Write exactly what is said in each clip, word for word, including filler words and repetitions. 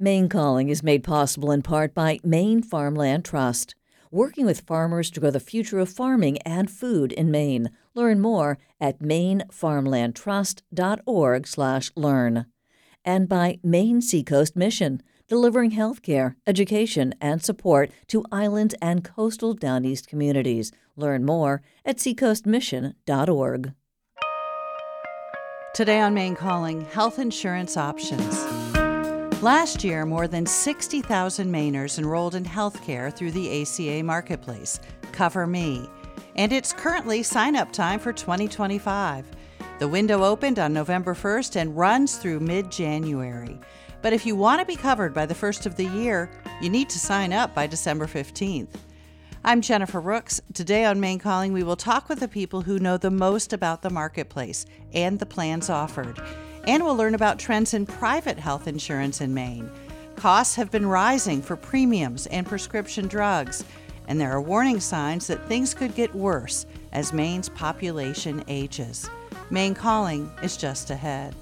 Maine Calling is made possible in part by Maine Farmland Trust, working with farmers to grow the future of farming and food in Maine. Learn more at mainfarmlandtrust.org slash learn. And by Maine Seacoast Mission, delivering healthcare, education, and support to island and coastal Down East communities. Learn more at seacoast mission dot org. Today on Maine Calling, health insurance options. Last year, more than sixty thousand Mainers enrolled in healthcare through the A C A Marketplace, Cover Me, and it's currently sign-up time for twenty twenty-five. The window opened on November first and runs through mid-January. But if you want to be covered by the first of the year, you need to sign up by December fifteenth. I'm Jennifer Rooks. Today on Maine Calling, we will talk with the people who know the most about the marketplace and the plans offered. And we'll learn about trends in private health insurance in Maine. Costs have been rising for premiums and prescription drugs, and there are warning signs that things could get worse as Maine's population ages. Maine Calling is just ahead.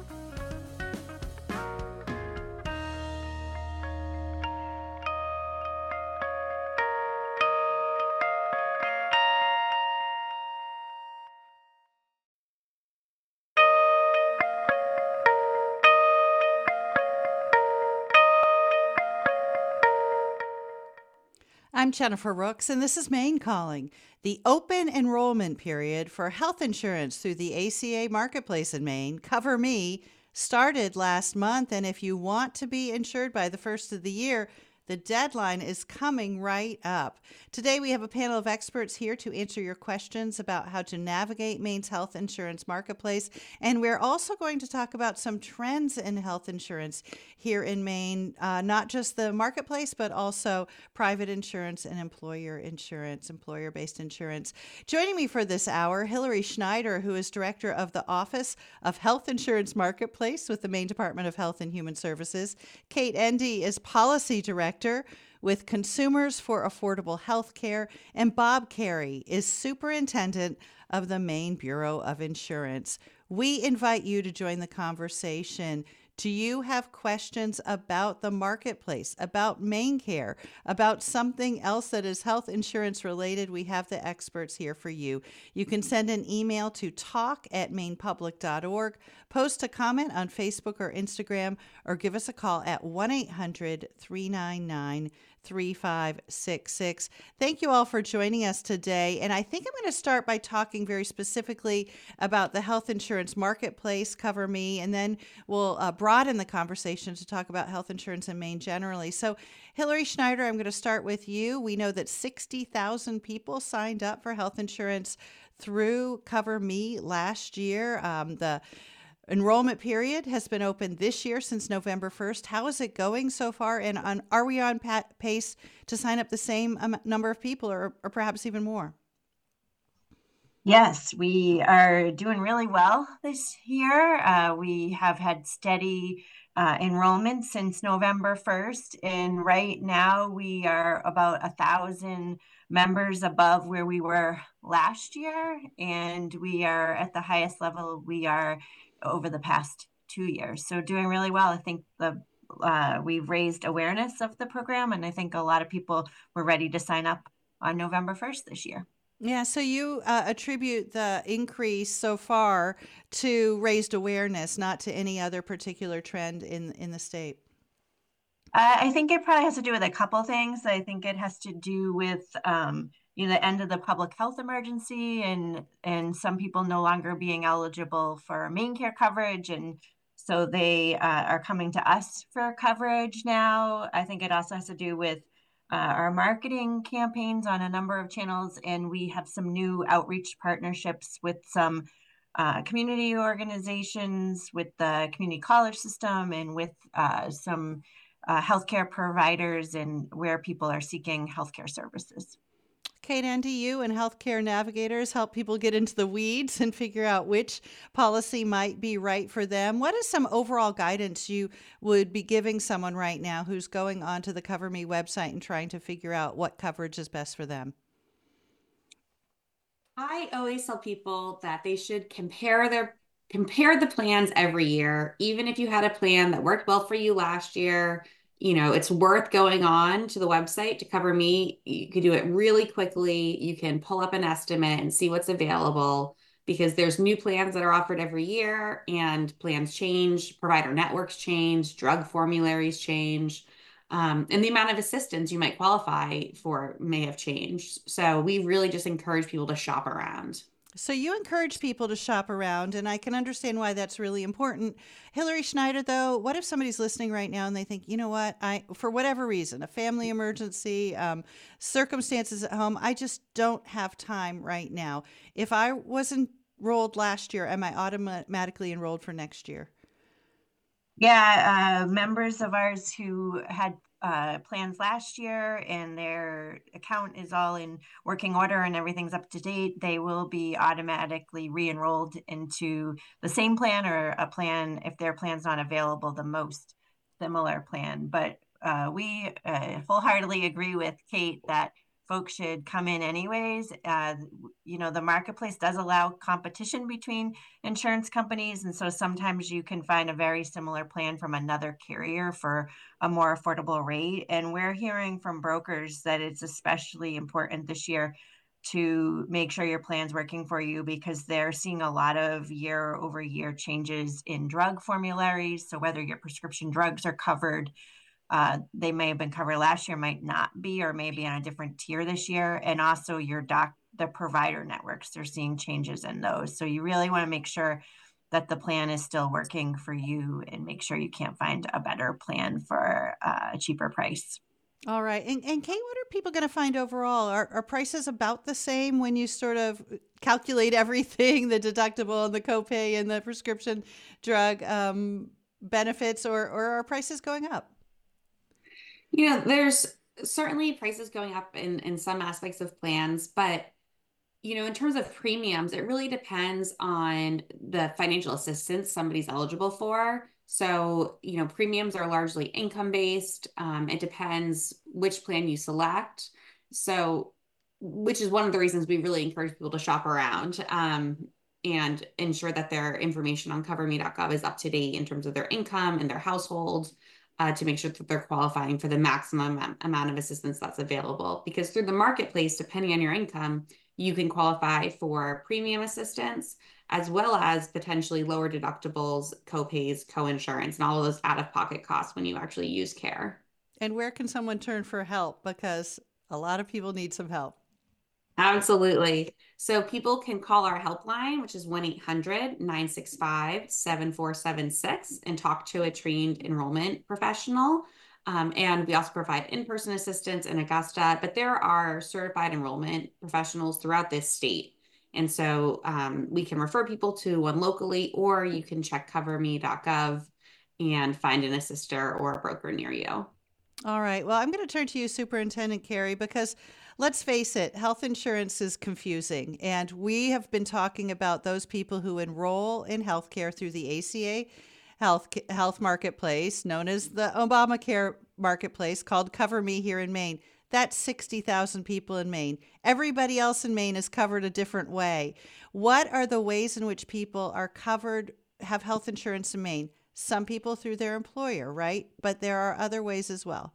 I'm Jennifer Rooks, and this is Maine Calling. The open enrollment period for health insurance through the A C A Marketplace in Maine, Cover Me, started last month, and if you want to be insured by the first of the year, the deadline is coming right up. Today, we have a panel of experts here to answer your questions about how to navigate Maine's health insurance marketplace. And we're also going to talk about some trends in health insurance here in Maine, uh, not just the marketplace, but also private insurance and employer insurance, employer-based insurance. Joining me for this hour, Hillary Schneider, who is director of the Office of Health Insurance Marketplace with the Maine Department of Health and Human Services. Kate Endy is policy director with Consumers for Affordable Health Care, and Bob Carey is superintendent of the Maine Bureau of Insurance. We invite you to join the conversation. Do you have questions about the marketplace, about MaineCare, about something else that is health insurance related? We have the experts here for you. You can send an email to talk at maine public dot org, post a comment on Facebook or Instagram, or give us a call at one eight hundred three nine nine three five six six. Thank you all for joining us today. And I think I'm going to start by talking very specifically about the health insurance marketplace, Cover Me, and then we'll uh, broaden the conversation to talk about health insurance in Maine generally. So, Hillary Schneider, I'm going to start with you. We know that sixty thousand people signed up for health insurance through Cover Me last year. Um, the enrollment period has been open this year since November first. How is it going so far? And on, are we on pa- pace to sign up the same um, number of people or, or perhaps even more? Yes, we are doing really well this year. Uh, we have had steady uh, enrollment since November first. And right now we are about a thousand members above where we were last year. And we are at the highest level we are over the past two years. So doing really well. I think the uh, we've raised awareness of the program, and I think a lot of people were ready to sign up on November first this year. Yeah, so you uh, attribute the increase so far to raised awareness, not to any other particular trend in, in the state. Uh, I think it probably has to do with a couple things. I think it has to do with um, you know, the end of the public health emergency and and some people no longer being eligible for MaineCare coverage, and so they uh, are coming to us for coverage now. I think it also has to do with uh, our marketing campaigns on a number of channels, and we have some new outreach partnerships with some uh, community organizations, with the community college system, and with uh, some uh, healthcare providers, and where people are seeking healthcare services. Kate Endy, you and healthcare navigators help people get into the weeds and figure out which policy might be right for them. What is some overall guidance you would be giving someone right now who's going onto the Cover Me website and trying to figure out what coverage is best for them? I always tell people that they should compare their compare the plans every year. Even if you had a plan that worked well for you last year, you know, it's worth going on to the website to Cover Me. You can do it really quickly. You can pull up an estimate and see what's available because there's new plans that are offered every year and plans change, provider networks change, drug formularies change. Um, and the amount of assistance you might qualify for may have changed. So we really just encourage people to shop around. So you encourage people to shop around, and I can understand why that's really important. Hillary Schneider, though, what if somebody's listening right now and they think, you know what, I, for whatever reason, a family emergency, um, circumstances at home, I just don't have time right now. If I was enrolled last year, am I automatically enrolled for next year? Yeah, uh, members of ours who had uh, plans last year and their account is all in working order and everything's up to date, they will be automatically re-enrolled into the same plan or a plan if their plan's not available, the most similar plan. But uh, we uh, wholeheartedly agree with Kate that folks should come in anyways. Uh, you know, the marketplace does allow competition between insurance companies. And so sometimes you can find a very similar plan from another carrier for a more affordable rate. And we're hearing from brokers that it's especially important this year to make sure your plan's working for you because they're seeing a lot of year over year changes in drug formularies. So whether your prescription drugs are covered, uh, they may have been covered last year, might not be, or maybe on a different tier this year. And also your doc, the provider networks, they're seeing changes in those. So you really want to make sure that the plan is still working for you and make sure you can't find a better plan for uh, a cheaper price. All right. And, and Kate, what are people going to find overall? Are, are prices about the same when you sort of calculate everything, the deductible and the copay and the prescription drug um, benefits, or, or are prices going up? You know, there's certainly prices going up in, in some aspects of plans, but, you know, in terms of premiums, it really depends on the financial assistance somebody's eligible for. So, you know, premiums are largely income-based. Um, it depends which plan you select. So, which is one of the reasons we really encourage people to shop around um, and ensure that their information on cover me dot gov is up to date in terms of their income and their household. Uh, to make sure that they're qualifying for the maximum amount of assistance that's available. Because through the marketplace, depending on your income, you can qualify for premium assistance, as well as potentially lower deductibles, copays, co-insurance, and all of those out-of-pocket costs when you actually use care. And where can someone turn for help? Because a lot of people need some help. Absolutely. So people can call our helpline, which is one eight hundred nine six five seven four seven six, and talk to a trained enrollment professional. Um, and we also provide in-person assistance in Augusta, but there are certified enrollment professionals throughout this state. And so um, we can refer people to one locally, or you can check cover me dot gov and find an assister or a broker near you. All right. Well, I'm going to turn to you, Superintendent Carey, because let's face it, health insurance is confusing. And we have been talking about those people who enroll in healthcare through the A C A Health, health Marketplace, known as the Obamacare Marketplace, called Cover Me here in Maine. That's sixty thousand people in Maine. Everybody else in Maine is covered a different way. What are the ways in which people are covered, have health insurance in Maine? Some people through their employer, right? But there are other ways as well.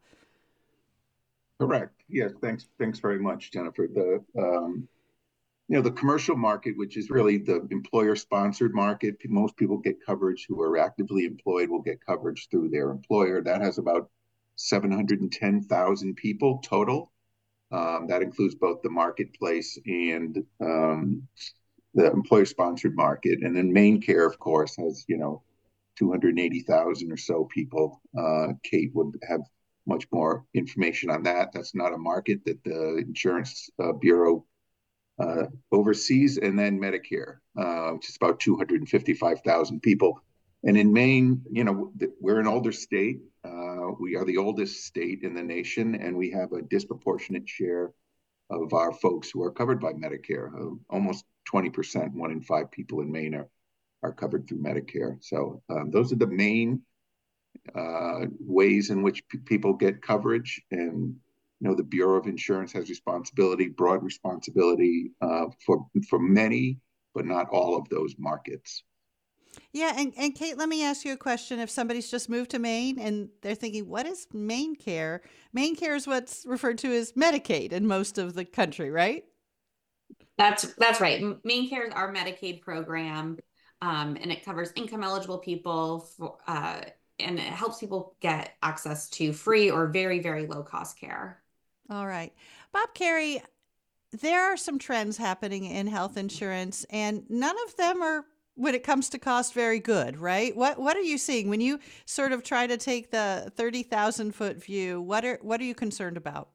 Correct. Yes. Thanks. Thanks very much, Jennifer. The um, you know the commercial market, which is really the employer-sponsored market, most people get coverage who are actively employed will get coverage through their employer. That has about seven hundred ten thousand people total. Um, that includes both the marketplace and um, the employer-sponsored market. And then MaineCare, of course, has you know two hundred eighty thousand or so people. Uh, Kate would have much more information on that. That's not a market that the Insurance uh, Bureau uh, overseas. And then Medicare, uh, which is about two hundred fifty-five thousand people. And in Maine, you know, we're an older state. Uh, we are the oldest state in the nation, and we have a disproportionate share of our folks who are covered by Medicare. Uh, almost twenty percent, one in five people in Maine are, are covered through Medicare. So um, those are the main uh, ways in which p- people get coverage. And you know, the Bureau of Insurance has responsibility, broad responsibility uh, for for many, but not all of those markets. Yeah, and, and Kate, let me ask you a question. If somebody's just moved to Maine and they're thinking, what is Maine Care? Maine Care is what's referred to as Medicaid in most of the country, right? That's that's right. M- Maine Care is our Medicaid program, um, and it covers income eligible people for, uh, and it helps people get access to free or very, very low cost care. All right. Bob Carey, there are some trends happening in health insurance, and none of them are, when it comes to cost, very good, right? What What are you seeing when you sort of try to take the thirty thousand foot view? What are What are you concerned about?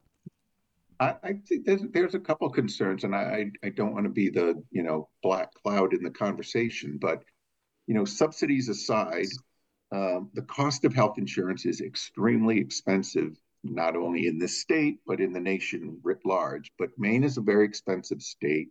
I, I think there's there's a couple concerns, and I I don't want to be the you know black cloud in the conversation, but you know subsidies aside, um, the cost of health insurance is extremely expensive, not only in this state but in the nation writ large. But Maine is a very expensive state.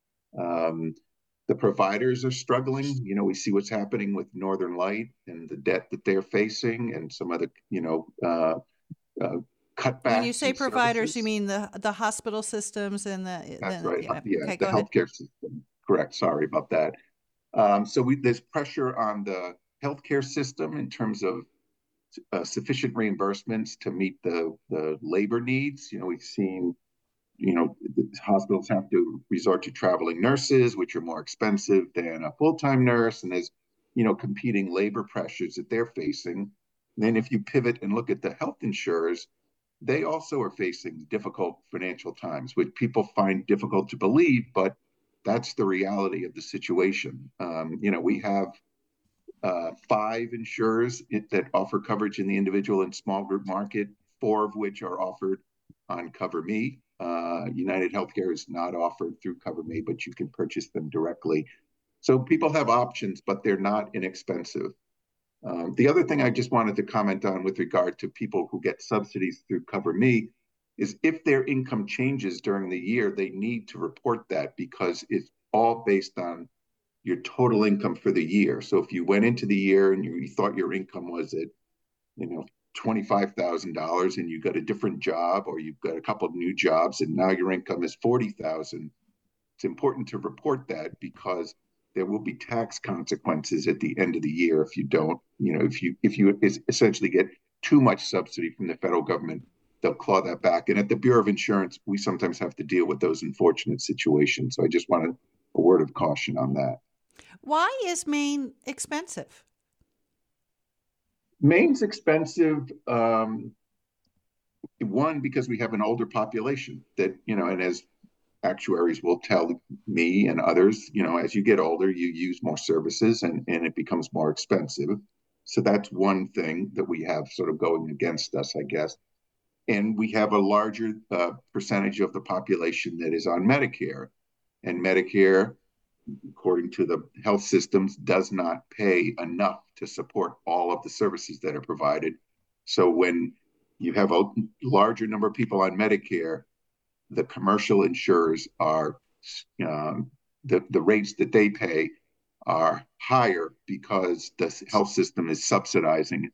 Um, the providers are struggling. You know, we see what's happening with Northern Light and the debt that they're facing, and some other you know uh, uh, When you cutbacks say in providers, you services. mean the the hospital systems and the, That's the right. Uh, yeah. Yeah, Okay, the go ahead. healthcare system. Correct. Sorry about that. Um, so we, there's pressure on the healthcare system in terms of uh, sufficient reimbursements to meet the the labor needs. You know, we've seen, you know, the hospitals have to resort to traveling nurses, which are more expensive than a full-time nurse, and there's, you know, competing labor pressures that they're facing. And then if you pivot and look at the health insurers, they also are facing difficult financial times, which people find difficult to believe, but that's the reality of the situation. Um, you know, we have uh, five insurers that offer coverage in the individual and small group market, four of which are offered on Cover Me. Uh, United Healthcare is not offered through Cover Me, but you can purchase them directly. So people have options, but they're not inexpensive. Um, the other thing I just wanted to comment on with regard to people who get subsidies through Cover Me is if their income changes during the year, they need to report that because it's all based on your total income for the year. So if you went into the year and you, you thought your income was at, you know, twenty-five thousand dollars and you got a different job or you've got a couple of new jobs and now your income is forty thousand dollars, it's important to report that because there will be tax consequences at the end of the year if you don't, you know, if you if you essentially get too much subsidy from the federal government, they'll claw that back. And at the Bureau of Insurance, we sometimes have to deal with those unfortunate situations. So I just wanted a word of caution on that. Why is Maine expensive? Maine's expensive. Um, one, because we have an older population that, you know, and as actuaries will tell me and others, you know, as you get older, you use more services and, and it becomes more expensive. So that's one thing that we have sort of going against us, I guess. And we have a larger uh, percentage of the population that is on Medicare. And Medicare, according to the health systems, does not pay enough to support all of the services that are provided. So when you have a larger number of people on Medicare, the commercial insurers are um, the the rates that they pay are higher because the health system is subsidizing,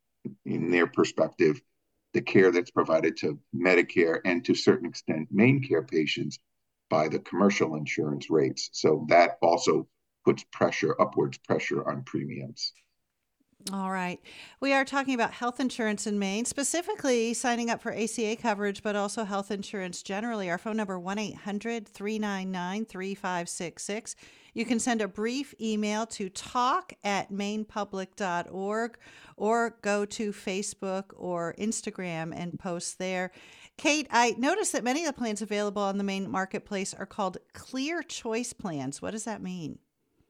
in their perspective, the care that's provided to Medicare and to a certain extent Maine Care patients by the commercial insurance rates. So that also puts pressure, upwards pressure on premiums. All right. We are talking about health insurance in Maine, specifically signing up for A C A coverage, but also health insurance generally. Our phone number, one eight hundred three nine nine three five six six. You can send a brief email to talk at maine public dot org or go to Facebook or Instagram and post there. Kate, I noticed that many of the plans available on the Maine marketplace are called Clear Choice plans. What does that mean?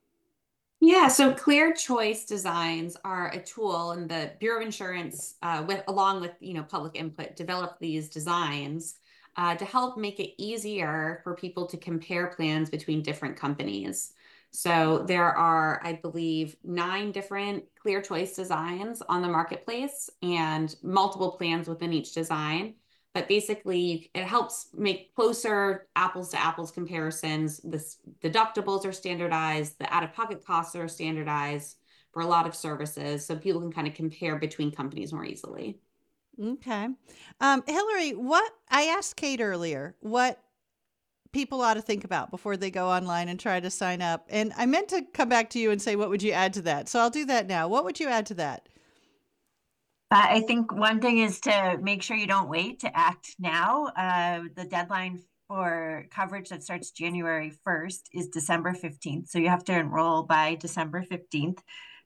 Yeah, so Clear Choice Designs are a tool, and the Bureau of Insurance, uh, with along with you know public input, developed these designs uh, to help make it easier for people to compare plans between different companies. So there are, I believe, nine different Clear Choice designs on the marketplace, and multiple plans within each design. But basically, it helps make closer apples to apples comparisons. The deductibles are standardized, the out-of-pocket costs are standardized for a lot of services, so people can kind of compare between companies more easily. Okay. Um, Hillary, what I asked Kate earlier, what people ought to think about before they go online and try to sign up? And I meant to come back to you and say, what would you add to that? So I'll do that now. What would you add to that? Uh, I think one thing is to make sure you don't wait to act now. Uh, the deadline for coverage that starts January first is December fifteenth. So you have to enroll by December fifteenth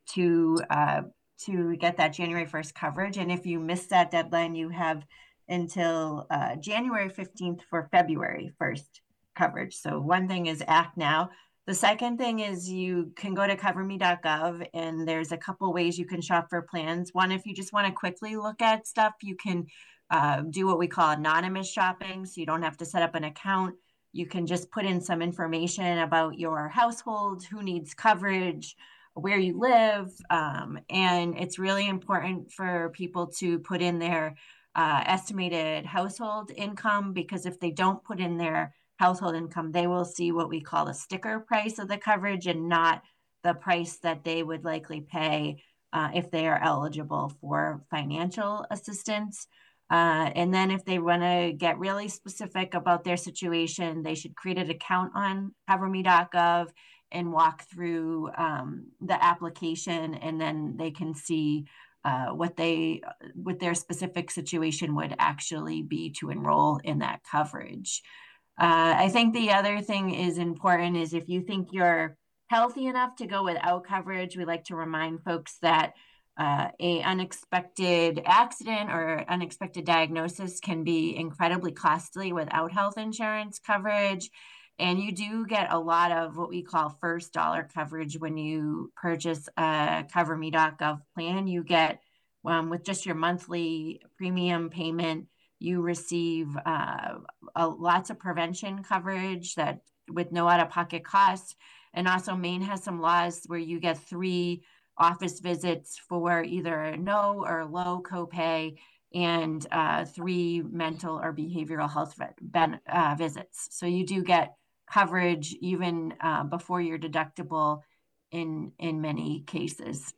to uh, to get that January first coverage. And if you miss that deadline, you have until uh, January fifteenth for February first coverage. So one thing is act now. The second thing is you can go to cover me dot gov and there's a couple ways you can shop for plans. One, if you just want to quickly look at stuff, you can uh, do what we call anonymous shopping. So you don't have to set up an account. You can just put in some information about your household, who needs coverage, where you live. Um, and it's really important for people to put in their uh, estimated household income, because if they don't put in their household income, they will see what we call the sticker price of the coverage and not the price that they would likely pay uh, if they are eligible for financial assistance. Uh, and then if they want to get really specific about their situation, they should create an account on cover me dot gov and walk through um, the application, and then they can see uh, what they, what their specific situation would actually be to enroll in that coverage. Uh, I think the other thing is important is if you think you're healthy enough to go without coverage, we like to remind folks that uh, a unexpected accident or unexpected diagnosis can be incredibly costly without health insurance coverage. And you do get a lot of what we call first dollar coverage when you purchase a cover me dot gov plan. You get, um, with just your monthly premium payment, you receive uh, a, lots of prevention coverage that with no out-of-pocket costs. And also Maine has some laws where you get three office visits for either no or low copay, and uh, three mental or behavioral health ben, uh, visits. So you do get coverage even uh, before your deductible in in many cases.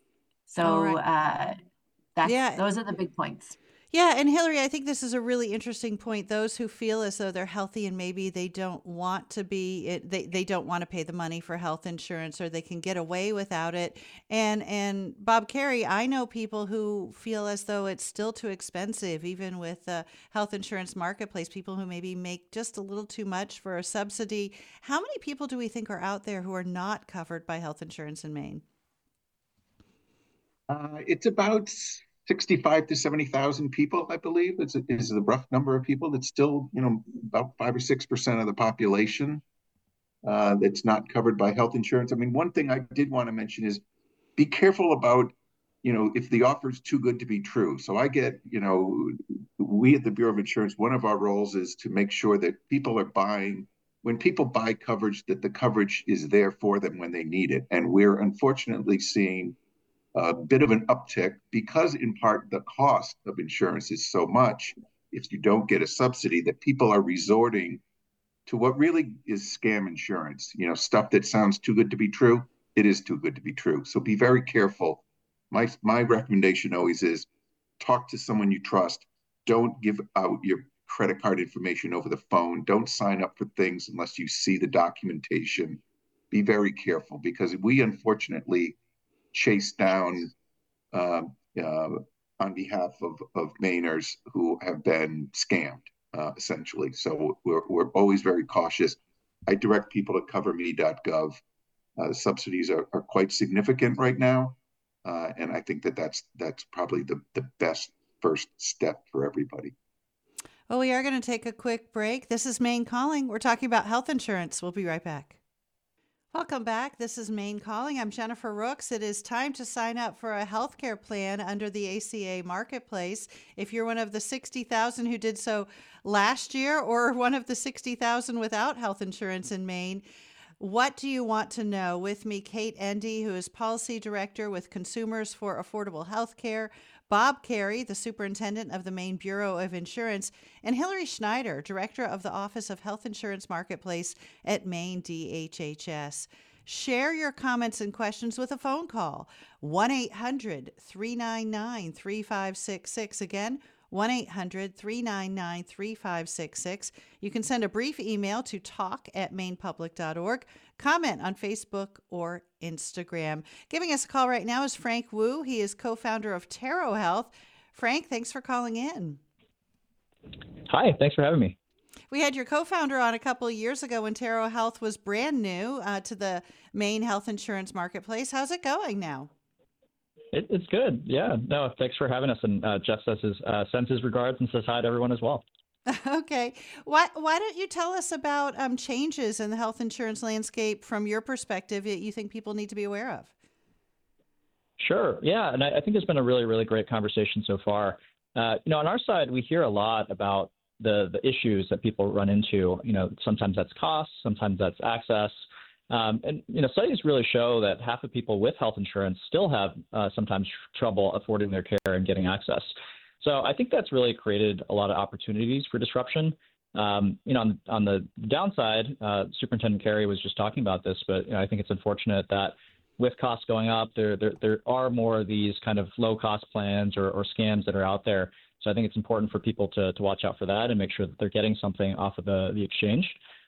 So right. uh, that's, yeah. those are the big points. Yeah, and Hillary, I think this is a really interesting point. Those who feel as though they're healthy and maybe they don't want to be, they, they don't want to pay the money for health insurance, or they can get away without it. And and Bob Carey, I know people who feel as though it's still too expensive, even with the health insurance marketplace, people who maybe make just a little too much for a subsidy. How many people do we think are out there who are not covered by health insurance in Maine? Uh, it's about sixty-five to seventy thousand people, I believe, is, is the rough number of people. That's still, you know, about five or six percent of the population uh, that's not covered by health insurance. I mean, one thing I did want to mention is be careful about, you know, if the offer is too good to be true. So I get, you know, we at the Bureau of Insurance, one of our roles is to make sure that people are buying, when people buy coverage, that the coverage is there for them when they need it. And we're unfortunately seeing a bit of an uptick because in part the cost of insurance is so much if you don't get a subsidy that people are resorting to what really is scam insurance, you know, stuff that sounds too good to be true. It is too good to be true. So be very careful. My, my recommendation always is talk to someone you trust. Don't give out your credit card information over the phone. Don't sign up for things unless you see the documentation. Be very careful, because we unfortunately chase down uh, uh, on behalf of, of Mainers who have been scammed, uh, essentially. So we're, we're always very cautious. I direct people to cover me dot gov. Uh, the subsidies are, are quite significant right now. Uh, and I think that that's, that's probably the, the best first step for everybody. Well, we are going to take a quick break. This is Maine Calling. We're talking about health insurance. We'll be right back. Welcome back. This is Maine Calling. I'm Jennifer Rooks. It is time to sign up for a healthcare plan under the A C A Marketplace. If you're one of the sixty thousand who did so last year, or one of the sixty thousand without health insurance in Maine, what do you want to know? With me, Kate Endy, who is Policy Director with Consumers for Affordable Healthcare, Bob Carey, the Superintendent of the Maine Bureau of Insurance, and Hillary Schneider, Director of the Office of Health Insurance Marketplace at Maine D H H S. Share your comments and questions with a phone call, one eight hundred, three nine nine, three five six six. Again, one eight hundred, three nine nine, three five six six. You can send a brief email to talk at maine public dot org, comment on Facebook or Instagram. Giving us a call right now is Frank Wu. He is co-founder of Taro Health. Frank, thanks for calling in. Hi, thanks for having me. We had your co-founder on a couple of years ago when Taro Health was brand new uh, to the Maine health insurance marketplace. How's it going now? It, it's good. Yeah. No, thanks for having us. And uh, Jeff says his uh, sends his regards and says hi to everyone as well. Okay. Why why don't you tell us about um, changes in the health insurance landscape from your perspective that you think people need to be aware of? Sure. Yeah. And I, I think it's been a really, really great conversation so far. Uh, you know, on our side, we hear a lot about the the issues that people run into. You know, sometimes that's cost, sometimes that's access. Um, and, you know, studies really show that half of people with health insurance still have uh, sometimes tr- trouble affording their care and getting access. So I think that's really created a lot of opportunities for disruption. Um, you know, on, on the downside, uh, Superintendent Carey was just talking about this, but you know, I think it's unfortunate that with costs going up, there, there there are more of these kind of low-cost plans or, or scams that are out there. So I think it's important for people to, to watch out for that and make sure that they're getting something off of the, the exchange.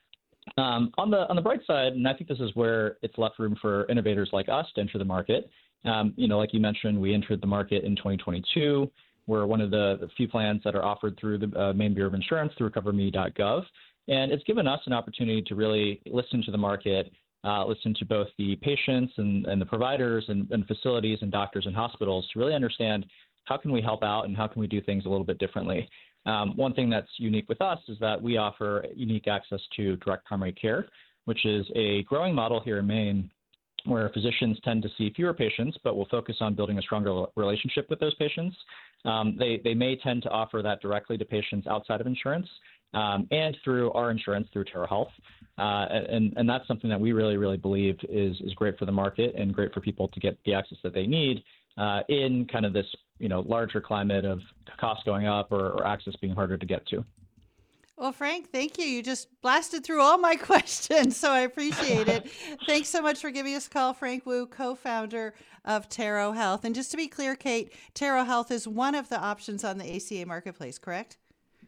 Um, on the on the bright side, and I think this is where it's left room for innovators like us to enter the market. Um, you know, like you mentioned, we entered the market in twenty twenty-two. We're one of the, the few plans that are offered through the uh, Maine Bureau of Insurance through cover me dot gov. And it's given us an opportunity to really listen to the market, uh, listen to both the patients and, and the providers and, and facilities and doctors and hospitals to really understand how can we help out and how can we do things a little bit differently. Um, one thing that's unique with us is that we offer unique access to direct primary care, which is a growing model here in Maine where physicians tend to see fewer patients, but will focus on building a stronger relationship with those patients. Um, they, they may tend to offer that directly to patients outside of insurance um, and through our insurance, through Taro Health. Uh, and, and that's something that we really, really believe is, is great for the market and great for people to get the access that they need uh, in kind of this, you know, larger climate of costs going up or, or access being harder to get to. Well, Frank, thank you. You just blasted through all my questions, so I appreciate it. Thanks so much for giving us a call, Frank Wu, co-founder of Taro Health. And just to be clear, Kate, Taro Health is one of the options on the A C A marketplace, correct?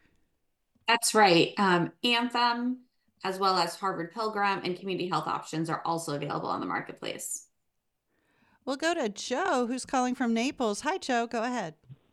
That's right. Um, Anthem, as well as Harvard Pilgrim and Community Health Options are also available on the marketplace. We'll go to Joe, who's calling from Naples. Hi, Joe. Go ahead.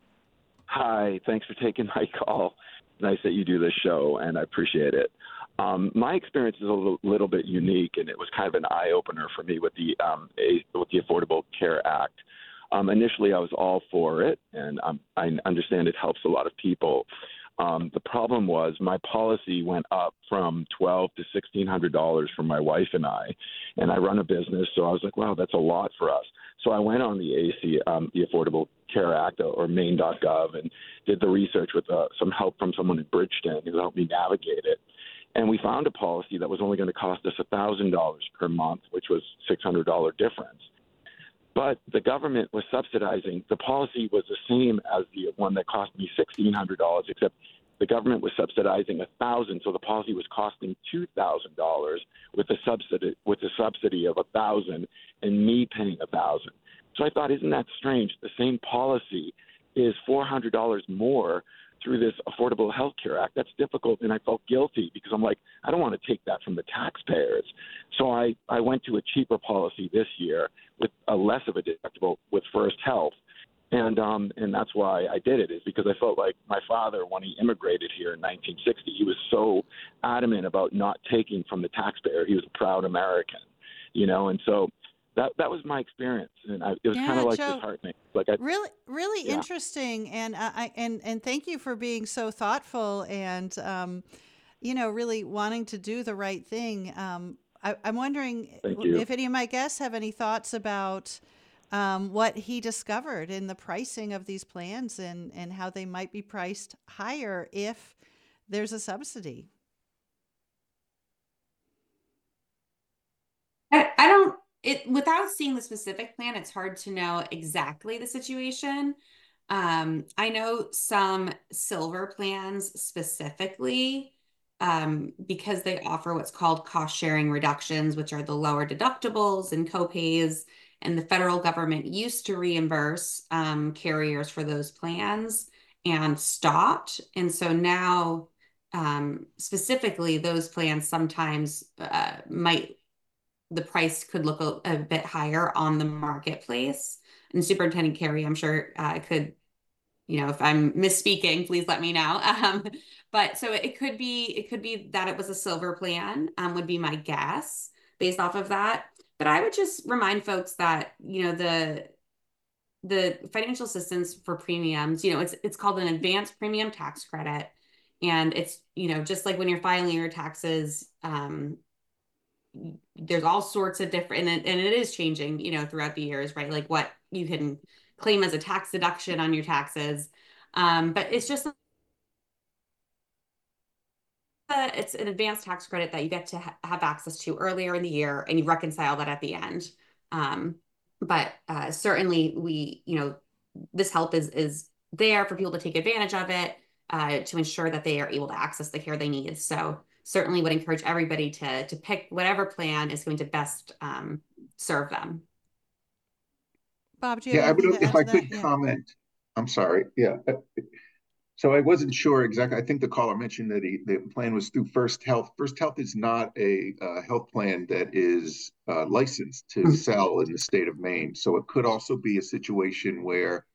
Hi. Thanks for taking my call. Nice that you do this show, and I appreciate it. Um, my experience is a little, little bit unique, and it was kind of an eye-opener for me with the um, a, with the Affordable Care Act. Um, initially, I was all for it, and um, I understand it helps a lot of people. Um, the problem was my policy went up from twelve to sixteen hundred dollars for my wife and I, and I run a business, so I was like, wow, that's a lot for us. So I went on the A C, um, the Affordable Care Act, or maine dot gov, and did the research with uh, some help from someone in Bridgeton who helped me navigate it. And we found a policy that was only going to cost us one thousand dollars per month, which was six hundred dollars difference. But the government was subsidizing. The policy was the same as the one that cost me sixteen hundred dollars, except the government was subsidizing one thousand dollars, so the policy was costing two thousand dollars with a subsidy with a subsidy of one thousand dollars and me paying one thousand dollars. So I thought, isn't that strange? The same policy is four hundred dollars more through this Affordable Health Care Act. That's difficult, and I felt guilty because I'm like, I don't want to take that from the taxpayers. So I, I went to a cheaper policy this year with a less of a deductible with First Health. And um, and that's why I did it, is because I felt like my father, when he immigrated here in nineteen sixty, he was so adamant about not taking from the taxpayer. He was a proud American, you know, and so that that was my experience, and I, it was Yeah, kind of like Joe, disheartening. Like I, really, really Yeah. interesting, and uh, I and and thank you for being so thoughtful and um, you know, really wanting to do the right thing. Um, I, I'm wondering Thank you. if any of my guests have any thoughts about um, what he discovered in the pricing of these plans and and how they might be priced higher if there's a subsidy. I, I don't it without seeing the specific plan, it's hard to know exactly the situation. Um, I know some silver plans specifically um, because they offer what's called cost sharing reductions, which are the lower deductibles and copays. And the federal government used to reimburse um, carriers for those plans. and stopped. And so now, um, specifically, those plans sometimes uh, might, the price could look a, a bit higher on the marketplace. And Superintendent Carey, I'm sure, uh, could, you know, if I'm misspeaking, please let me know. Um, but so it could be, it could be that it was a silver plan, um, would be my guess based off of that. But I would just remind folks that, you know, the the financial assistance for premiums, you know, it's it's called an advanced premium tax credit. And it's, you know, just like when you're filing your taxes, um, there's all sorts of different, and it, and it is changing, you know, throughout the years, right? Like what you can claim as a tax deduction on your taxes. Um, but it's just, a, it's an advanced tax credit that you get to ha have access to earlier in the year, and you reconcile that at the end. Um, but uh, certainly we, you know, this help is, is there for people to take advantage of it, uh, to ensure that they are able to access the care they need. So certainly would encourage everybody to, to pick whatever plan is going to best um, serve them. Bob, do you Yeah, have I would, anything to if add I to could that? Yeah. comment. I'm sorry. Yeah. So I wasn't sure exactly. I think the caller mentioned that he, the plan was through First Health. First Health is not a uh, health plan that is uh, licensed to sell in the state of Maine. So it could also be a situation where,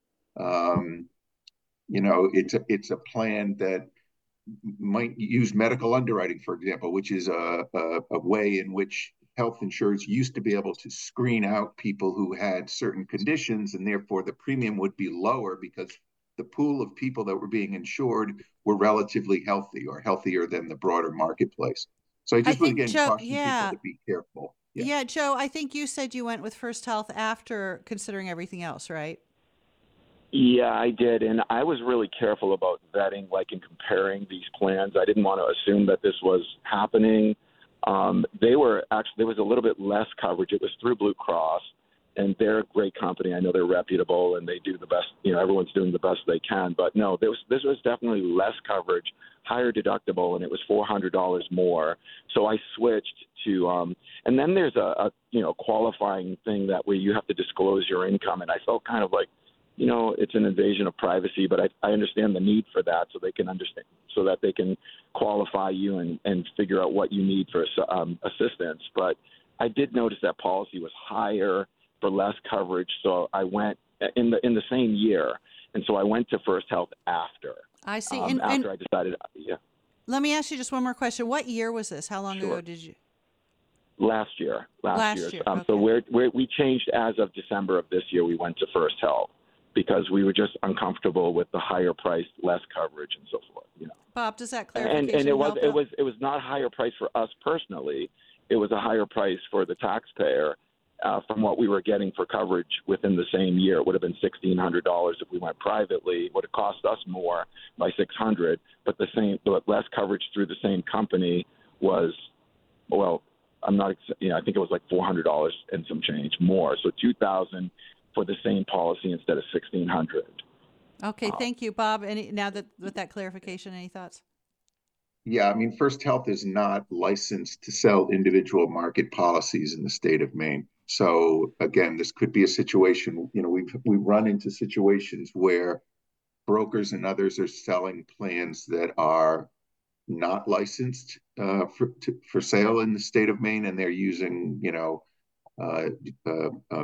um, you know, it's a, it's a plan that might use medical underwriting, for example, which is a, a, a way in which health insurers used to be able to screen out people who had certain conditions, and therefore the premium would be lower because the pool of people that were being insured were relatively healthy or healthier than the broader marketplace. So I I just would think again Joe, caution yeah, people to be careful. yeah. Yeah. Joe, I think you said you went with First Health after considering everything else, right? Yeah, I did. And I was really careful about vetting, like in comparing these plans. I didn't want to assume that this was happening. Um, they were actually, there was a little bit less coverage. It was through Blue Cross, and they're a great company. I know they're reputable and they do the best, you know, everyone's doing the best they can. But no, there was, this was definitely less coverage, higher deductible, and it was four hundred dollars more. So I switched to, um, and then there's a, a, you know, qualifying thing that where you have to disclose your income. And I felt kind of like, you know, it's an invasion of privacy, but I, I understand the need for that so they can understand, so that they can qualify you and, and figure out what you need for um, assistance. But I did notice that policy was higher for less coverage, so I went in the in the same year, and so I went to First Health after. I see. Um, and, after and I decided, yeah. Let me ask you just one more question. What year was this? How long Sure. ago did you? Last year. Last, Last year. year, Um, okay. So we're, we're, we changed as of December of this year. We went to First Health because we were just uncomfortable with the higher price, less coverage, and so forth. You know. Bob, does that And, clarification and it was help it out? was it was not a higher price for us personally. It was a higher price for the taxpayer uh, from what we were getting for coverage within the same year. It would have been sixteen hundred dollars if we went privately. It would have cost us more by six hundred, but the same, but less coverage through the same company was, well, I'm not, you know, I think it was like four hundred dollars and some change more. So two thousand for the same policy instead of sixteen hundred. Okay, thank you, Bob. Any now that with that clarification, any thoughts? Yeah, I mean, First Health is not licensed to sell individual market policies in the state of Maine. So again, this could be a situation, you know, we've we run into situations where brokers and others are selling plans that are not licensed uh, for to, for sale in the state of Maine, and they're using, you know, uh, uh, uh,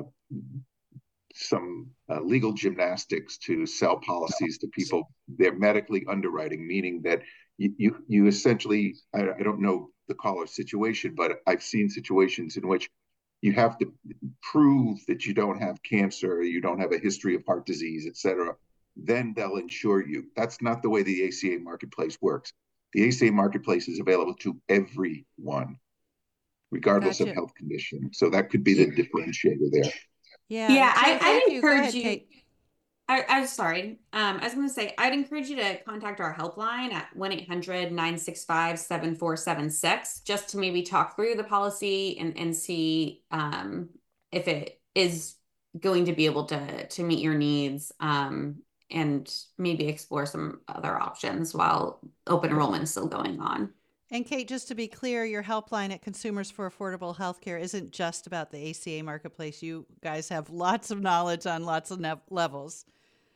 some uh, legal gymnastics to sell policies to people. They're medically underwriting, meaning that you you, you essentially, I, I don't know the caller's situation, but I've seen situations in which you have to prove that you don't have cancer, you don't have a history of heart disease, et cetera. Then they'll insure you. That's not the way the A C A marketplace works. The A C A marketplace is available to everyone, regardless Gotcha. of health condition. So that could be the differentiator there. Yeah. Yeah, Joe, I, thank I'd you. Go encourage ahead, you. Kate. I, I'm sorry. Um, I was going to say, I'd encourage you to contact our helpline at one eight hundred nine six five seven four seven six just to maybe talk through the policy and, and see um, if it is going to be able to, to meet your needs um, and maybe explore some other options while open enrollment is still going on. And Kate, just to be clear, your helpline at Consumers for Affordable Healthcare isn't just about the A C A marketplace. You guys have lots of knowledge on lots of ne- levels.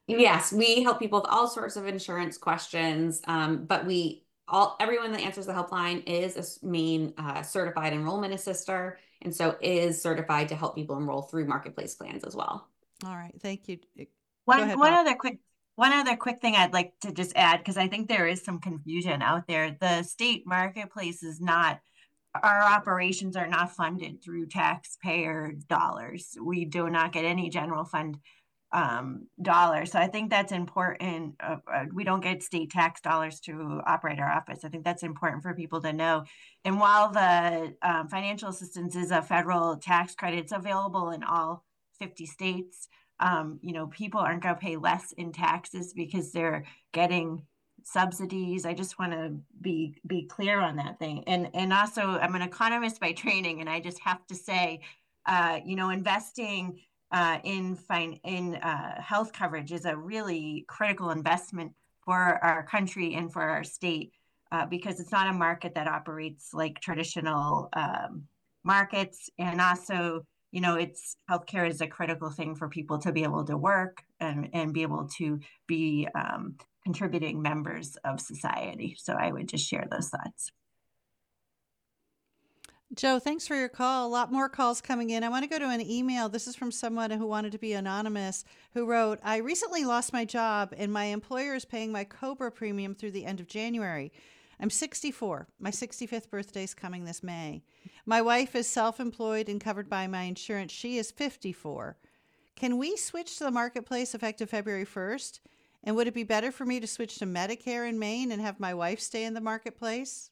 Yes, we help people with all sorts of insurance questions, um, but we all everyone that answers the helpline is a Maine uh, certified enrollment assister, and so is certified to help people enroll through marketplace plans as well. All right, thank you. One Go ahead, one Bob. other quick one other quick thing I'd like to just add, because I think there is some confusion out there. The state marketplace is not, our operations are not funded through taxpayer dollars. We do not get any general fund um, dollars. So I think that's important. Uh, uh, we don't get state tax dollars to operate our office. I think that's important for people to know. And while the um, financial assistance is a federal tax credit, it's available in all fifty states. Um, you know, people aren't going to pay less in taxes because they're getting subsidies. I just want to be be clear on that thing. And and also, I'm an economist by training, and I just have to say, uh, you know, investing uh, in fine in uh, health coverage is a really critical investment for our country and for our state, uh, because it's not a market that operates like traditional um, markets. And also, you know, it's healthcare is a critical thing for people to be able to work and, and be able to be um, contributing members of society. So I would just share those thoughts. Joe, thanks for your call. A lot more calls coming in. I want to go to an email. This is from someone who wanted to be anonymous, who wrote, I recently lost my job and my employer is paying my COBRA premium through the end of January. I'm sixty-four. My sixty-fifth birthday is coming this May. My wife is self-employed and covered by my insurance. She is fifty-four. Can we switch to the marketplace effective February first? And would it be better for me to switch to Medicare in Maine and have my wife stay in the marketplace?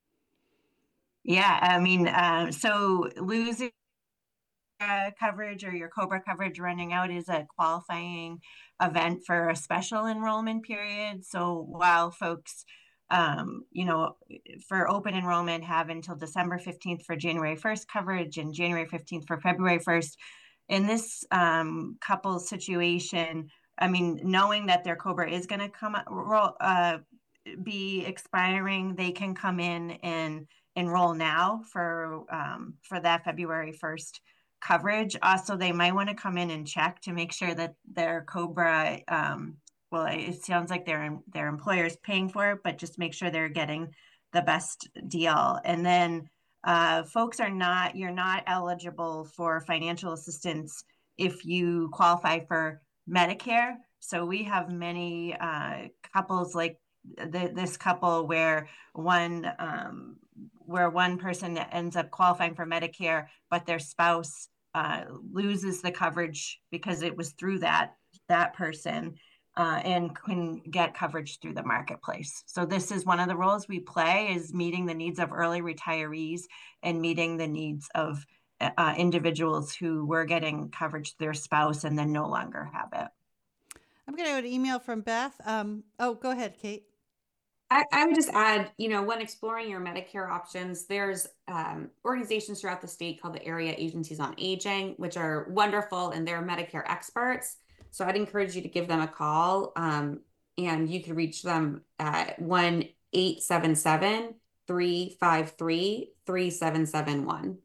Yeah, I mean, uh, so losing uh, coverage or your COBRA coverage running out is a qualifying event for a special enrollment period. So while folks, um, you know, for open enrollment have until December fifteenth for January first coverage and January fifteenth for February first, in this um, couple situation, I mean, knowing that their COBRA is going to come uh, be expiring, they can come in and enroll now for um, for that February first coverage. Also, they might want to come in and check to make sure that their COBRA, um, well, it sounds like their their employer is paying for it, but just make sure they're getting the best deal. And then uh, folks are not, you're not eligible for financial assistance if you qualify for Medicare. So we have many uh, couples like the, this couple where one um, where one person ends up qualifying for Medicare, but their spouse uh, loses the coverage because it was through that that person, uh, and can get coverage through the marketplace. So this is one of the roles we play, is meeting the needs of early retirees and meeting the needs of uh, individuals who were getting coverage through their spouse and then no longer have it. I'm going to go to an email from Beth. Um, oh, go ahead, Kate. I, I would just add, you know, when exploring your Medicare options, there's um, organizations throughout the state called the Area Agencies on Aging, which are wonderful, and they're Medicare experts. So I'd encourage you to give them a call, um, and you can reach them at one eight seven seven, three five three, three seven seven one.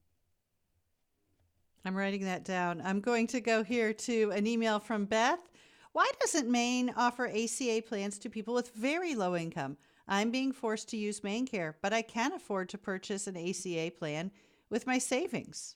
I'm writing that down. I'm going to go here to an email from Beth. Why doesn't Maine offer A C A plans to people with very low income? I'm being forced to use MaineCare, but I can afford to purchase an A C A plan with my savings.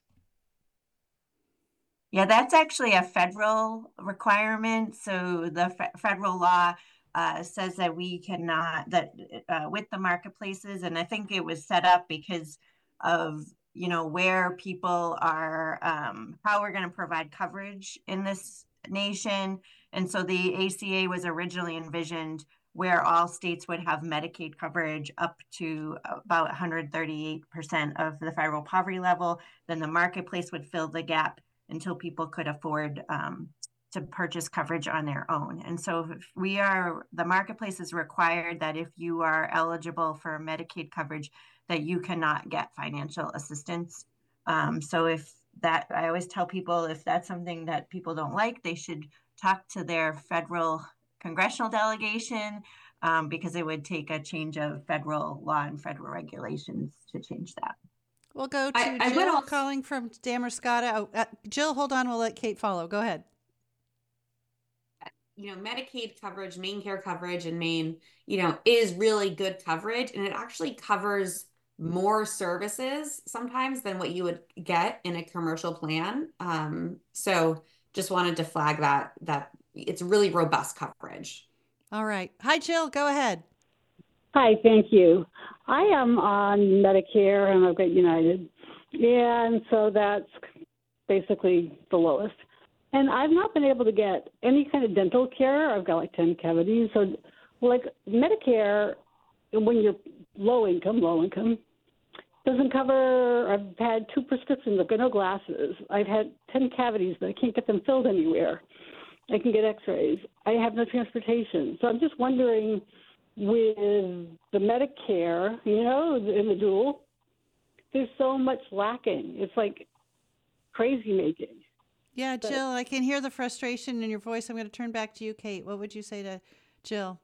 Yeah, that's actually a federal requirement. So the fe- federal law uh, says that we cannot, that uh, with the marketplaces, and I think it was set up because of, you know, where people are, um, how we're going to provide coverage in this nation. And so the A C A was originally envisioned where all states would have Medicaid coverage up to about one hundred thirty-eight percent of the federal poverty level. Then the marketplace would fill the gap until people could afford um, to purchase coverage on their own. And so if we are, the marketplace is required that if you are eligible for Medicaid coverage, that you cannot get financial assistance. Um, so if that, I always tell people, if that's something that people don't like, they should talk to their federal congressional delegation, um, because it would take a change of federal law and federal regulations to change that. We'll go to I, I Jill also, calling from Damascotta. Oh, uh, Jill, hold on. We'll let Kate follow. Go ahead. you know, Medicaid coverage, Maine Care coverage in Maine, you know, is really good coverage, and it actually covers more services sometimes than what you would get in a commercial plan. Um, so just wanted to flag that that it's really robust coverage. All right. Hi, Jill. Go ahead. Hi, thank you. I am on Medicare and I've got United. Yeah, and so that's basically the lowest. And I've not been able to get any kind of dental care. I've got like ten cavities. So, like Medicare, when you're low income, low income, doesn't cover. I've had two prescriptions. I've got no glasses. I've had ten cavities, but I can't get them filled anywhere. I can get x-rays. I have no transportation. So I'm just wondering, with the Medicare, you know, in the dual, there's so much lacking. It's like crazy making. Yeah, Jill, I can hear the frustration in your voice. I'm going to turn back to you, Kate. What would you say to Jill?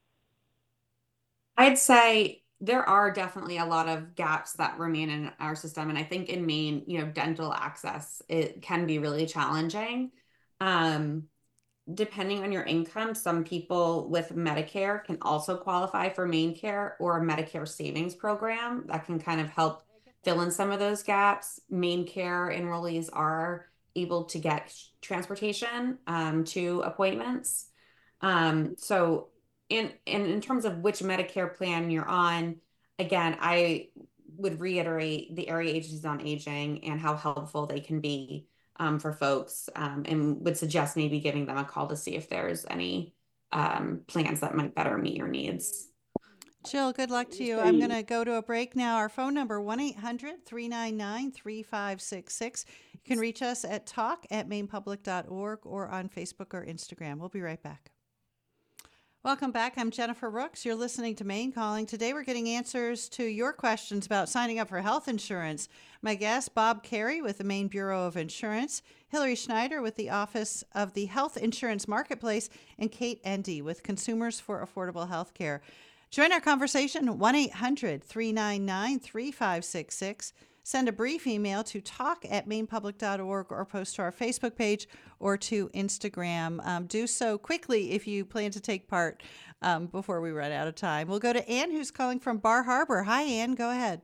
I'd say there are definitely a lot of gaps that remain in our system. And I think in Maine, you know, dental access, it can be really challenging. Um, depending on your income, some people with Medicare can also qualify for Maine Care or a Medicare savings program that can kind of help fill in some of those gaps. Maine Care enrollees are able to get transportation um, to appointments. Um, so in, in, in terms of which Medicare plan you're on, again, I would reiterate the area agencies on aging and how helpful they can be um, for folks, um, and would suggest maybe giving them a call to see if there's any um, plans that might better meet your needs. Jill, good luck to you. I'm going to go to a break now. Our phone number, one eight hundred three nine nine three five six six. You can reach us at talk at maine public dot org or on Facebook or Instagram. We'll be right back. Welcome back. I'm Jennifer Rooks. You're listening to Maine Calling. Today we're getting answers to your questions about signing up for health insurance. My guest, Bob Carey with the Maine Bureau of Insurance, Hillary Schneider with the Office of the Health Insurance Marketplace, and Kate Endy with Consumers for Affordable Health Care. Join our conversation, one eight hundred three nine nine three five six six. Send a brief email to talk at maine public dot org or post to our Facebook page or to Instagram. Um, do so quickly if you plan to take part um, before we run out of time. We'll go to Ann, who's calling from Bar Harbor. Hi, Ann. Go ahead.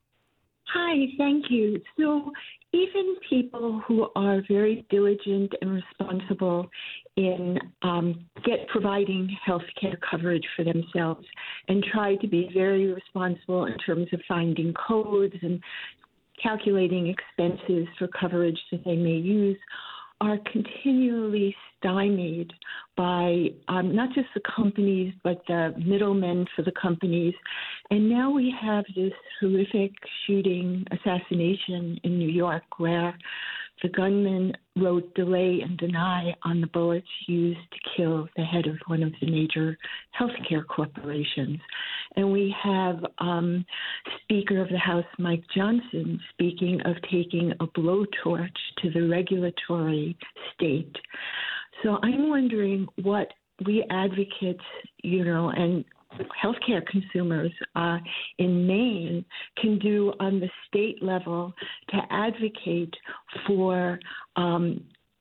Hi, thank you. So even people who are very diligent and responsible in um, get providing health care coverage for themselves and try to be very responsible in terms of finding codes and calculating expenses for coverage that they may use, are continually stymied by um, not just the companies, but the middlemen for the companies. And now we have this horrific shooting assassination in New York where the gunman wrote delay and deny on the bullets used to kill the head of one of the major healthcare corporations. And we have um, Speaker of the House Mike Johnson speaking of taking a blowtorch to the regulatory state. So I'm wondering what we advocates, you know, and healthcare consumers uh, in Maine can do on the state level to advocate for um,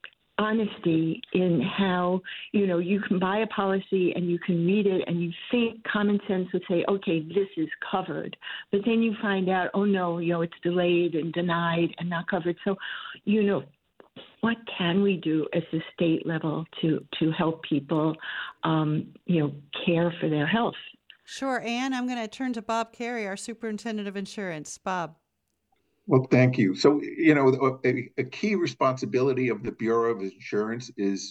honesty in how, you know, you can buy a policy and you can read it and you think common sense would say, okay, this is covered. But then you find out, oh, no, you know, it's delayed and denied and not covered. So, you know, what can we do at the state level to, to help people, um, you know, care for their health? Sure, Ann. I'm going to turn to Bob Carey, our Superintendent of Insurance. Bob. Well, thank you. So, you know, a, a key responsibility of the Bureau of Insurance is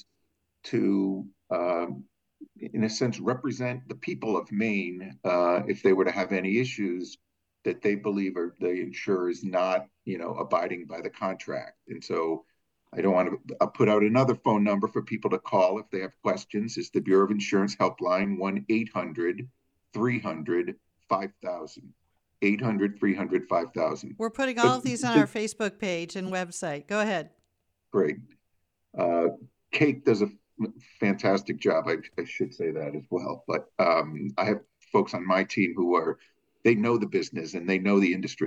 to, um, in a sense, represent the people of Maine uh, if they were to have any issues that they believe are the insurer is not, you know, abiding by the contract. And so I don't want to I'll put out another phone number for people to call if they have questions. It's the Bureau of Insurance helpline, one eight hundred three hundred five thousand. eight hundred three hundred five thousand. We're putting all but, of these on our Facebook page and website. Go ahead. Great. Uh, Kate does a fantastic job. I, I should say that as well. But um, I have folks on my team who are, they know the business and they know the industry.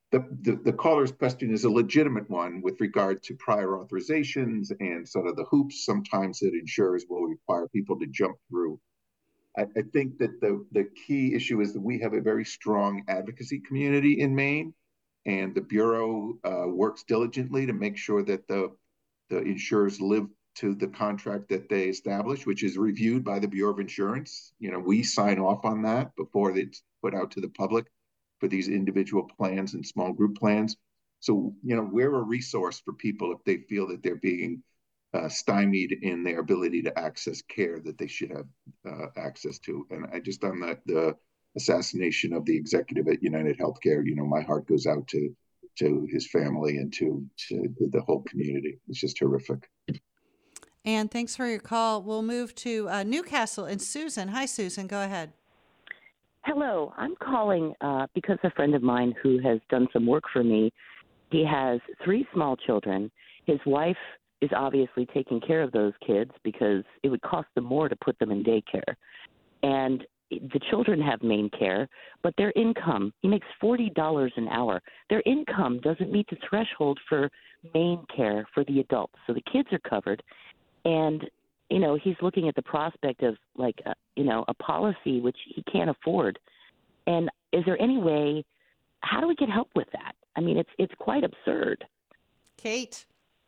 the, the, the caller's question is a legitimate one with regard to prior authorizations and sort of the hoops sometimes that insurers will require people to jump through. I, I think that the, the key issue is that we have a very strong advocacy community in Maine, and the Bureau uh, works diligently to make sure that the, the insurers live to the contract that they establish, which is reviewed by the Bureau of Insurance. You know, we sign off on that before it's put out to the public for these individual plans and small group plans. So, you know, we're a resource for people if they feel that they're being uh, stymied in their ability to access care that they should have uh, access to. And I just, on the, the assassination of the executive at United Healthcare, you know, my heart goes out to to his family and to, to the whole community. It's just horrific. And thanks for your call. We'll move to uh, Newcastle and Susan. Hi, Susan. Go ahead. Hello. I'm calling uh, because a friend of mine who has done some work for me, he has three small children. His wife is obviously taking care of those kids because it would cost them more to put them in daycare. And the children have Maine Care, but their income, he makes forty dollars an hour. Their income doesn't meet the threshold for Maine Care for the adults. So the kids are covered. And, you know, he's looking at the prospect of, like, a, you know, a policy which he can't afford. And is there any way, how do we get help with that? I mean, it's it's quite absurd. Kate?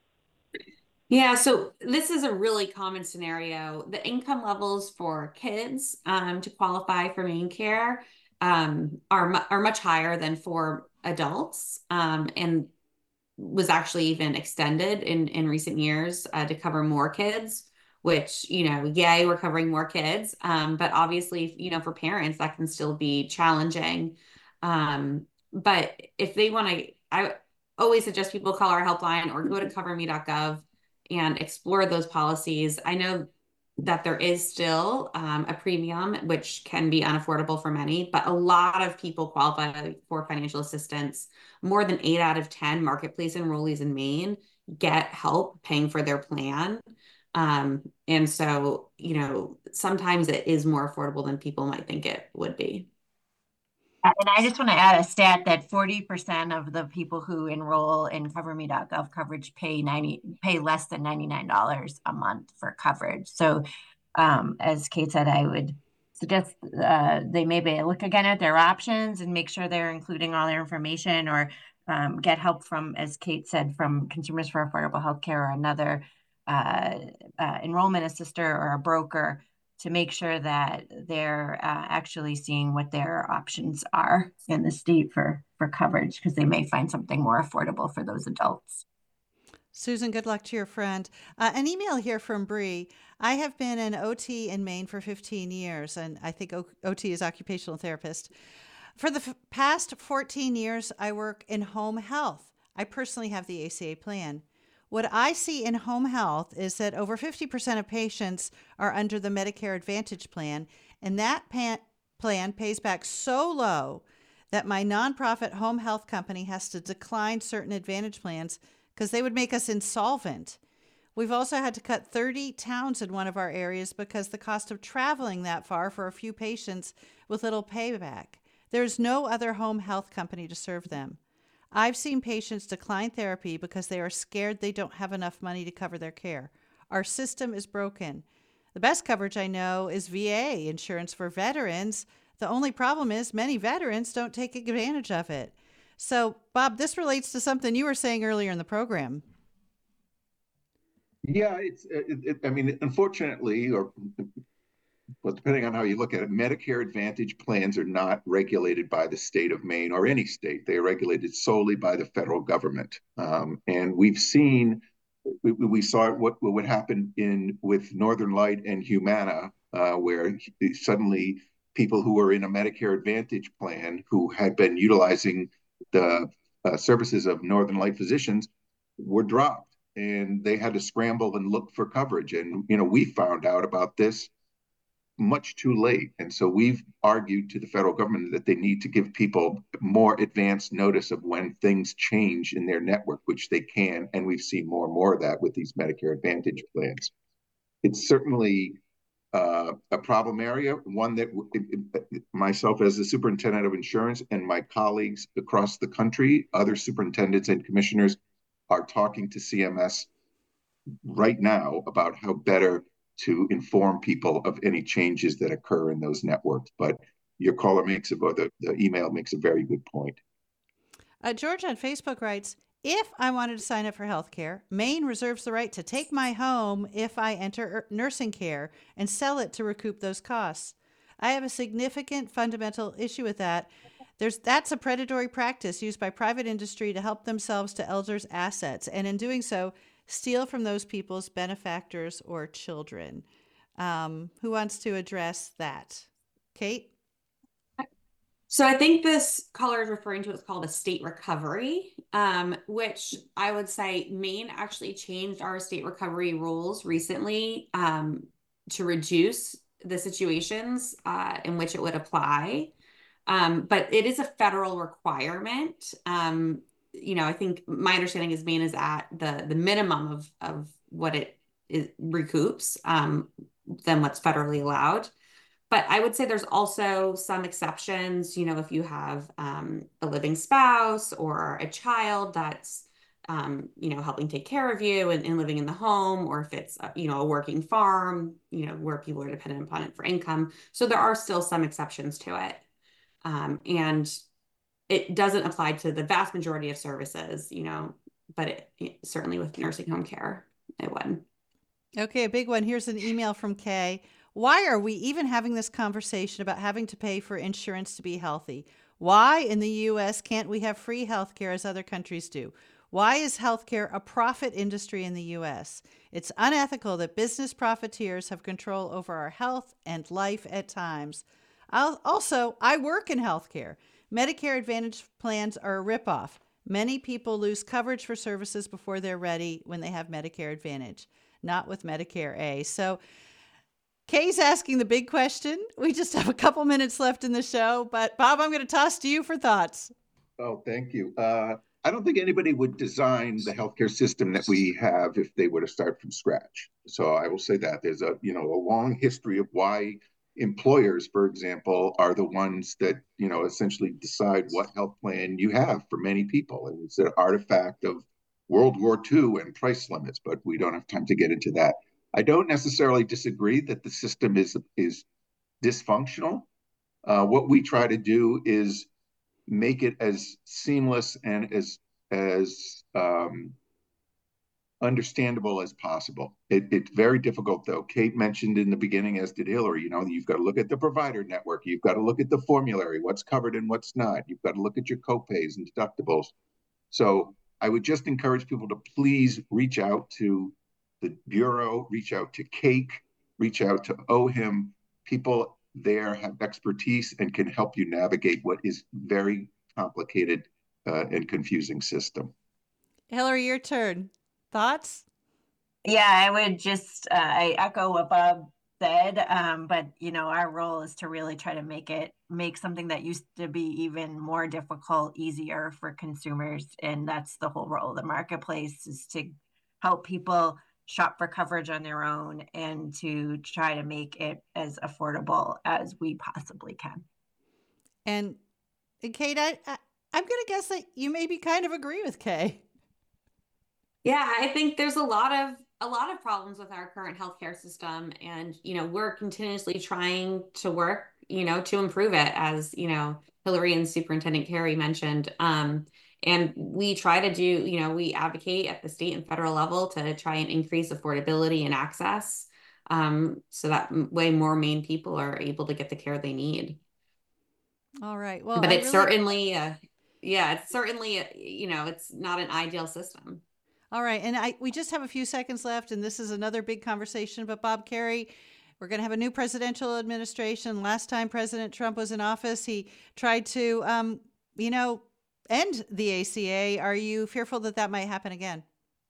Yeah, so this is a really common scenario. The income levels for kids um, to qualify for Maine Care um, are, mu- are much higher than for adults, um, and was actually even extended in, in recent years uh, to cover more kids, which, you know, yay, we're covering more kids. Um, but obviously, you know, for parents, that can still be challenging. Um, but if they want to, I always suggest people call our helpline or go to cover me dot gov and explore those policies. I know that there is still um, a premium, which can be unaffordable for many, but a lot of people qualify for financial assistance. More than eight out of ten marketplace enrollees in Maine get help paying for their plan. Um, and so, you know, sometimes it is more affordable than people might think it would be. And I just want to add a stat that forty percent of the people who enroll in cover me dot gov coverage pay ninety pay less than ninety-nine dollars a month for coverage. So um, as Kate said, I would suggest uh, they maybe look again at their options and make sure they're including all their information, or um, get help from, as Kate said, from Consumers for Affordable Healthcare or another uh, uh, enrollment assister or a broker, to make sure that they're uh, actually seeing what their options are in the state for, for coverage, because they may find something more affordable for those adults. Susan, good luck to your friend. Uh, an email here from Bree. I have been an O T in Maine for fifteen years, and I think o- OT is occupational therapist. For the f- past fourteen years, I work in home health. I personally have the A C A plan. What I see in home health is that over fifty percent of patients are under the Medicare Advantage plan, and that pan- plan pays back so low that my nonprofit home health company has to decline certain Advantage plans because they would make us insolvent. We've also had to cut thirty towns in one of our areas because the cost of traveling that far for a few patients with little payback. There's no other home health company to serve them. I've seen patients decline therapy because they are scared they don't have enough money to cover their care. Our system is broken. The best coverage I know is V A insurance for veterans. The only problem is many veterans don't take advantage of it. So, Bob, this relates to something you were saying earlier in the program. Yeah, it's. It, it, I mean, unfortunately, or well, depending on how you look at it, Medicare Advantage plans are not regulated by the state of Maine or any state. They are regulated solely by the federal government. Um, and we've seen, we, we saw what, what would happen in with Northern Light and Humana, uh, where suddenly people who were in a Medicare Advantage plan who had been utilizing the uh, services of Northern Light physicians were dropped, and they had to scramble and look for coverage. And, you know, we found out about this much too late. And so we've argued to the federal government that they need to give people more advanced notice of when things change in their network, which they can. And we've seen more and more of that with these Medicare Advantage plans. It's certainly uh, a problem area, one that myself as the superintendent of insurance and my colleagues across the country, other superintendents and commissioners are talking to C M S right now about how better to inform people of any changes that occur in those networks. But your caller makes a, the, the email makes a very good point. Uh, George on Facebook writes, if I wanted to sign up for healthcare, Maine reserves the right to take my home if I enter nursing care and sell it to recoup those costs. I have a significant fundamental issue with that. There's that's a predatory practice used by private industry to help themselves to elders' assets, and in doing so, steal from those people's benefactors or children. Um, who wants to address that? Kate? So I think this caller is referring to what's called a state recovery, um, which I would say Maine actually changed our state recovery rules recently um, to reduce the situations uh, in which it would apply. Um, but it is a federal requirement. Um, you know, I think my understanding is Maine is at the the minimum of of what it is, recoups um, than what's federally allowed. But I would say there's also some exceptions, you know, if you have um, a living spouse or a child that's, um, you know, helping take care of you and, and living in the home, or if it's, you know, a working farm, you know, where people are dependent upon it for income. So there are still some exceptions to it. Um, and it doesn't apply to the vast majority of services, you know, but it, it, certainly with nursing home care, it would. Okay, a big one. Here's an email from Kay. Why are we even having this conversation about having to pay for insurance to be healthy? Why in the U S can't we have free health care as other countries do? Why is healthcare a profit industry in the U S? It's unethical that business profiteers have control over our health and life at times. I'll, also, I work in healthcare. Medicare Advantage plans are a ripoff. Many people lose coverage for services before they're ready when they have Medicare Advantage, not with Medicare A. So Kay's asking the big question. We just have a couple minutes left in the show, but Bob, I'm going to toss to you for thoughts. Oh, thank you. Uh, I don't think anybody would design the healthcare system that we have if they were to start from scratch. So I will say that there's a, you know, a long history of why employers, for example, are the ones that, you know, essentially decide what health plan you have for many people. And it's an artifact of World War Two and price limits, but we don't have time to get into that. I don't necessarily disagree that the system is is dysfunctional. Uh, what we try to do is make it as seamless and as as um, understandable as possible. It, it's very difficult, though. Kate mentioned in the beginning, as did Hillary, you know, you've got to look at the provider network. You've got to look at the formulary, what's covered and what's not. You've got to look at your copays and deductibles. So I would just encourage people to please reach out to the Bureau, reach out to Cake, reach out to O H I M. People there have expertise and can help you navigate what is very complicated uh, and confusing system. Hillary, your turn. Thoughts? Yeah, I would just, uh, I echo what Bob said, um, but, you know, our role is to really try to make it, make something that used to be even more difficult, easier for consumers. And that's the whole role of the marketplace, is to help people shop for coverage on their own and to try to make it as affordable as we possibly can. And, and Kate, I, I, I'm going to guess that you maybe kind of agree with Kay. Yeah, I think there's a lot of a lot of problems with our current healthcare system, and you know, we're continuously trying to work, you know, to improve it, as you know, Hillary and Superintendent Carey mentioned. Um, and we try to do, you know, we advocate at the state and federal level to try and increase affordability and access, um, so that way more Maine people are able to get the care they need. All right. Well, but I it's really... certainly, uh, yeah, it's certainly, uh, you know, it's not an ideal system. All right. And I we just have a few seconds left, and this is another big conversation. But Bob Carey, we're going to have a new presidential administration. Last time President Trump was in office, he tried to, um, you know, end the A C A. Are you fearful that that might happen again?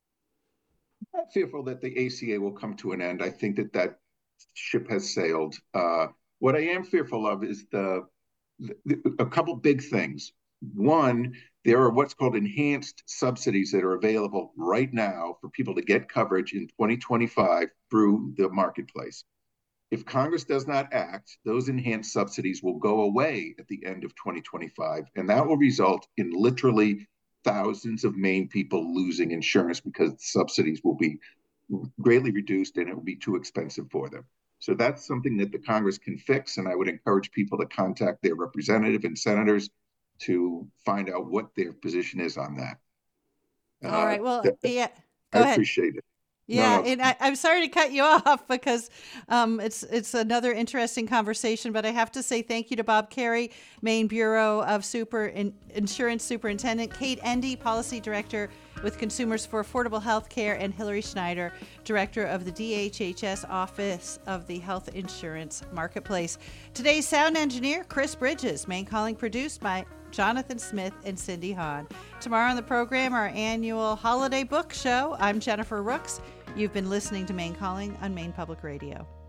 I'm not fearful that the A C A will come to an end. I think that that ship has sailed. Uh, what I am fearful of is the, the a couple big things. One, there are what's called enhanced subsidies that are available right now for people to get coverage in twenty twenty-five through the marketplace. If Congress does not act, those enhanced subsidies will go away at the end of twenty twenty-five, and that will result in literally thousands of Maine people losing insurance because subsidies will be greatly reduced and it will be too expensive for them. So that's something that the Congress can fix, and I would encourage people to contact their representative and senators to find out what their position is on that. All uh, right. Well, that, yeah. Go I ahead. appreciate it. Yeah, no, no. and I, I'm sorry to cut you off because um, it's it's another interesting conversation. But I have to say thank you to Bob Carey, Maine Bureau of Super in, Insurance Superintendent, Kate Endy, Policy Director with Consumers for Affordable Health Care, and Hillary Schneider, Director of the D H H S Office of the Health Insurance Marketplace. Today's sound engineer, Chris Bridges. Maine Calling produced by Jonathan Smith and Cindy Hahn. Tomorrow on the program, our annual holiday book show. I'm Jennifer Rooks. You've been listening to Maine Calling on Maine Public Radio.